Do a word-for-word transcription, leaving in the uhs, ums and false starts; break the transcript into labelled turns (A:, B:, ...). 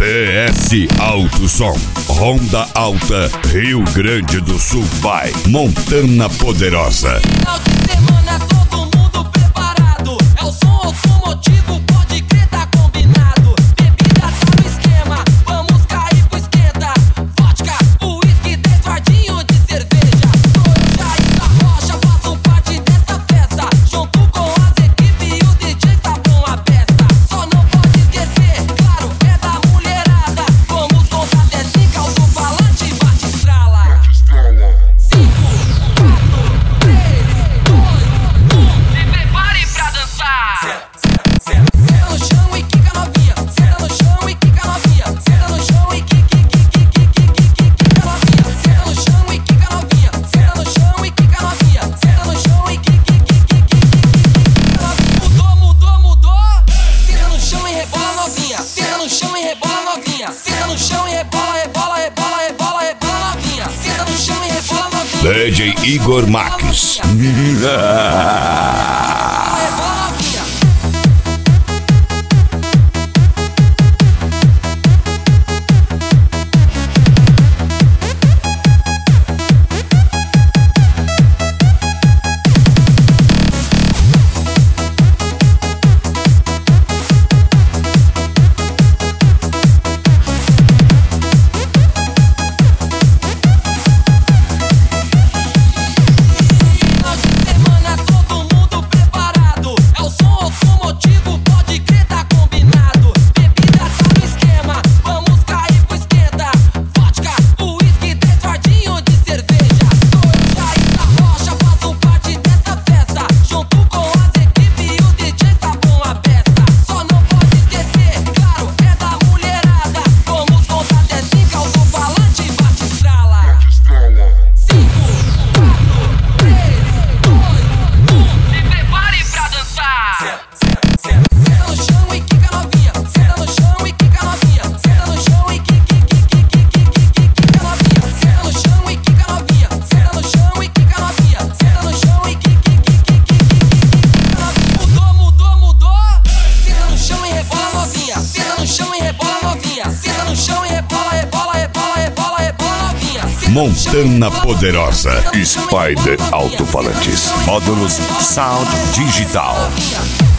A: P S Alto Som, Honda Alta, Rio Grande do Sul. Vai, Montana Poderosa.
B: Final de semana, todo mundo preparado. É o som automotivo, pode crer, tá combinado. Bebida tá no esquema, vamos cair pro esquenta. Vodka, uísque, dez fardinhos de cerveja. Sou eu, Jair da Rocha, faço parte dessa festa. Junto com as equipes e o D J tá bom a peça. Só não pode esquecer, claro, é da mulherada. Vamos contar até cinco, alto-falante bate estrala. Cinco, quatro, três, dois, um. Se prepare pra dançar. Senta no chão e quica novinha. Senta no chão e quica novinha. Senta no chão e quica, quica, quica, quica, quica novinha. Senta no chão e quica novinha. Senta no chão e quica novinha. Senta no chão e quica, quica, quica, quica novinha. Mudou, mudou, mudou. Senta no chão e rebola novinha. Senta no chão e rebola novinha. Senta no chão e rebola, rebola, rebola, rebola, rebola novinha. Senta no chão e rebola novinha.
A: D J Igor Max. Montana Poderosa. Spider Alto-Falantes. Módulos Sound Digital.